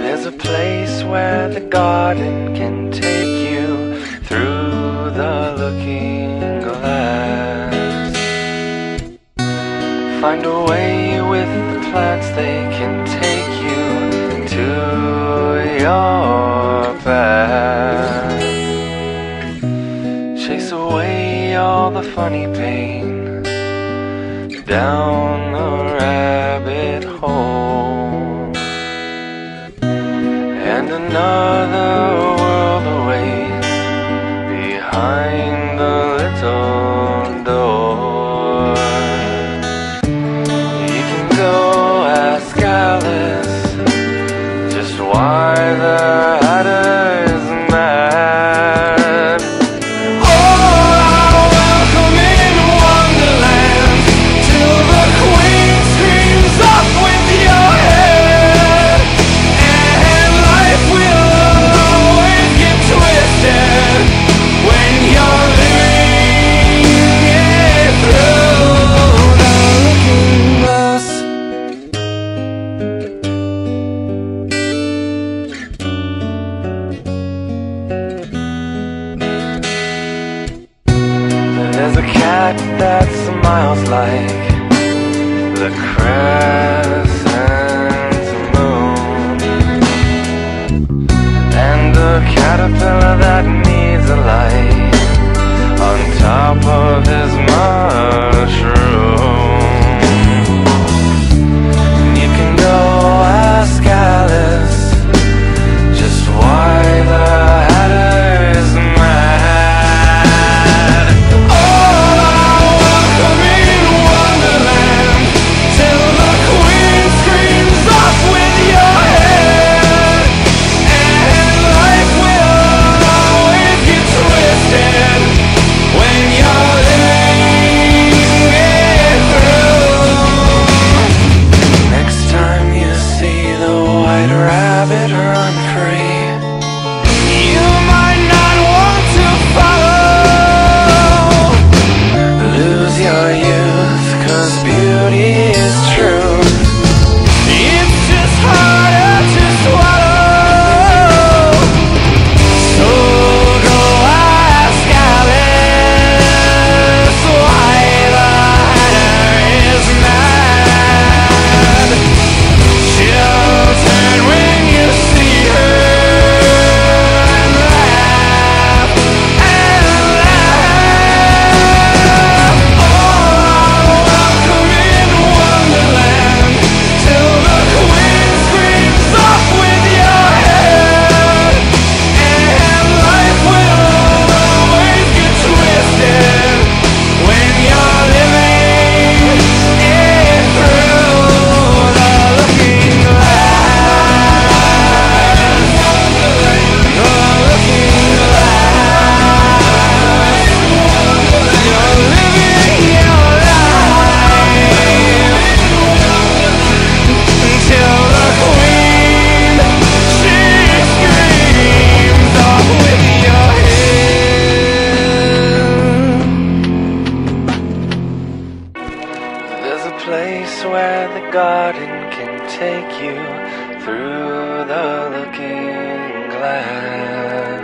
There's a place where the garden can take you through the looking glass. Find a way with the plants, they can take you to your path. Chase away all the funny pain down the rabbit hole, and another world awaits behind the little door. You can go ask Alice just why the Hatter is mad. Oh, welcome in Wonderland, till the Queen screams up with your head, and life will always get twisted when you're living it through the looking glass. There's a cat that smiles like the crescent moon, and a caterpillar that needs a light on top of his mushroom. And you can go ask Alice just why the Hatter is mad. Oh, welcome in Wonderland, till the Queen screams off with your head, and life will always get twisted when you're living it through. Next time you see the white rabbit run free, you might not want to follow. Lose your youth, 'cause beauty is true. It's just harder to swallow. So go ask Alice why the Hatter is mad. She'll turn when you see her and laugh and laugh. Oh, welcome in Wonderland, till the Queen screams off with your head, and life will always get twisted when you're living it through the looking glass. The looking glass. You're living your life until the Queen, she screams off with your head. There's a place where the garden can take you through the looking glass.